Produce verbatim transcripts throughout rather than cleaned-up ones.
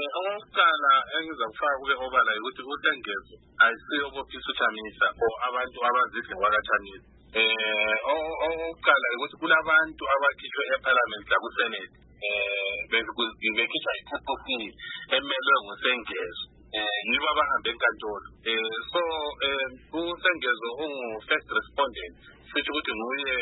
okokuqala engizakufaka kule obala ukuthi uSengezo ayisiyo bophisutshamisa or abantu abazidle kwakathamisa. Eh okokuqala ukuthi kulabantu abakhishwe eParliament la kuSenate eh bekhishwa iPhuphusi emelwe nguSengezo. Eh yibo abahambe enkantolo. Eh so eh uSengezo ungu first respondent futhi ukuthi nguye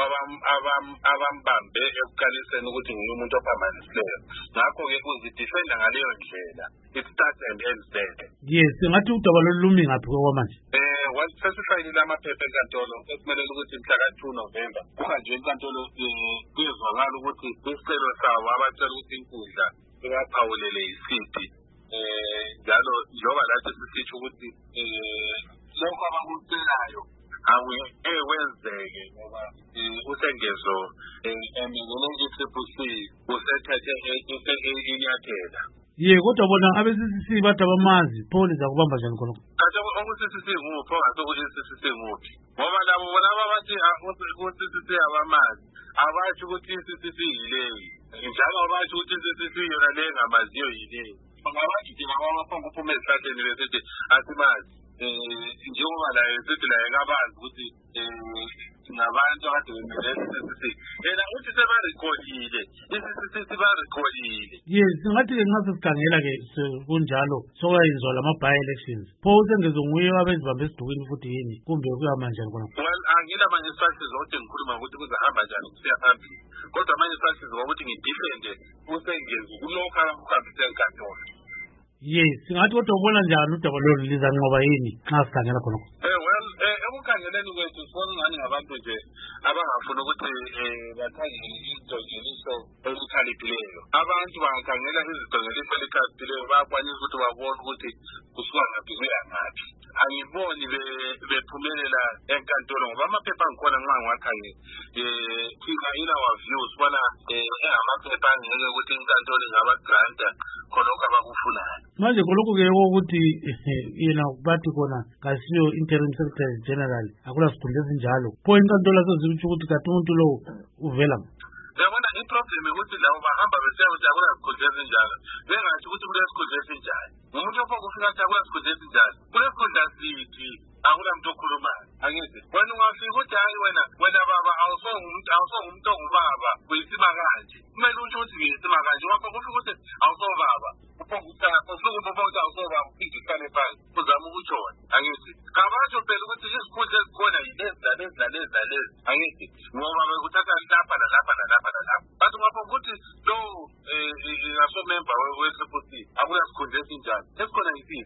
abambambe ekuqaliseni ukuthi nguye umuntu ophambanisileyo. Ngakho ke uzidefenda ngaleyo ndlela. It starts and ends there. Yes, ngathi udaba lolumi ngaphi kwamanje. Eh wasesifayile amaphepha enkantolo ekumele ukuthi mhla ka two November kuhanjwe enkantolo kuyezwakala ukuthi isicelo sawo abacela ukuthi inkundla iyaphawulele isiphi. Eh njalo njengoba lathi sisithi ukuthi eh lokho abakucelayo awenzeke ngoba uSengezo emele iPhuphusi usethethe inyathela. Ye kodwa bona abesisi bathi abamazi poli zakubamba njani khona. Kathi okusisisi nguphi ongathi ukusisisi nguphi. Ngoba labo bona abathi ukusisisi abamazi abathi ukuthi isisisi yileyi. Njalo abathi ukuthi isisisi yona le ngamaziyo yileyi. Bangabathi nje abafanga uphuma ezihlahleni besithi asimazi. Eh njengoba la esithi la ekabazi ukuthi eh nabantu akade bemele isisisi. Yena uthi sebarecordile isisisi sibarecordile. Yes, ngathi ke ngasikhangela ke kunjalo sokwayenzwa lama by elections. Pho uSengezo nguye wabezibambe esidukwini futhi yini kumbe kuyama njani khona. Well angila manje sources ukuthi ngikhuluma ukuthi kuzahamba njani kusiya phambili. Kodwa manje sources ukuthi ngidefende uSengezo kulokho akuhambise enkantolo. Yes, ngathi kodwa ubona njani udaba lolu lizanqoba yini xa sikhangela khona. Eh well eh ekukhangeleni kwethu sibona ngani ngabantu nje abangafuna ukuthi eh bakhangele izidongeliso elikhaliphileyo. Abantu bangakhangela izidongeliso elikhaliphileyo bayakwanisa ukuthi babone ukuthi kusuka ngaphi kuya ngaphi. Angiboni bephumelela enkantolo ngoba amaphepha angikhona nxa ngiwakhangela eh thina ina our views bona eh amaphepha angeke ukuthi inkantolo ingaba granta khonokho abakufunayo. Manje khonokho ke ukuthi yena bathi khona kasiyo interim secretary general akula sikhundla esinjalo. Pho inkantolo asozithi ukuthi kathi umuntu lo uvela. Yabona iproblem ukuthi lawo bahamba besiya ukuthi akula sikhundla esinjalo. Bengathi ukuthi kule sikhundla esinjalo. Umuntu ofaka ufika ukuthi akula sikhundla esinjalo. Kule sikhundla sithi akula muntu okhulumayo. Angithi wena ungafika ukuthi hayi wena wena baba awusonga umuntu awusonga umuntu ongubaba uyisima kanje. Kumele usho ukuthi ngiyisima kanje wapha ufika ukuthi awusobaba. Ufika ufika umuntu ukuthi awusobaba uphinde uhlale phansi uzama ukutshona. Angithi kabatsho phela ukuthi isikhundla esikhona yilezi lalezi lalezi lalezi. Angithi ngoba bekuthatha lapha nalapha nalapha nalapha. Bathi ngapha ukuthi lo eh ngaso member weSPC akula sikhundla esinjalo. Esikhona yisiphi